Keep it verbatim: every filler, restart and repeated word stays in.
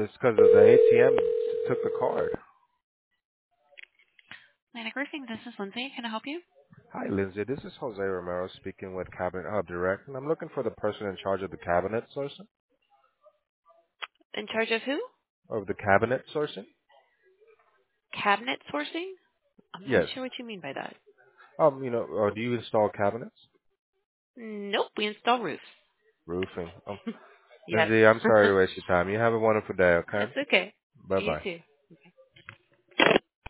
It's because of the A T M took the card. Atlantic Roofing, this is Lindsay. Can I help you? Hi, Lindsay. This is Jose Romero speaking with Cabinet Hub Direct, and I'm looking for the person in charge of the cabinet sourcing. In charge of who? Of the cabinet sourcing? Cabinet sourcing? I'm not Yes. sure what you mean by that. Um, you know, uh, do you install cabinets? Nope, we install roofs. Roofing. Um, Yes. Lindsay, I'm sorry to waste your time. You have a wonderful day, okay? That's okay. Bye You bye. too.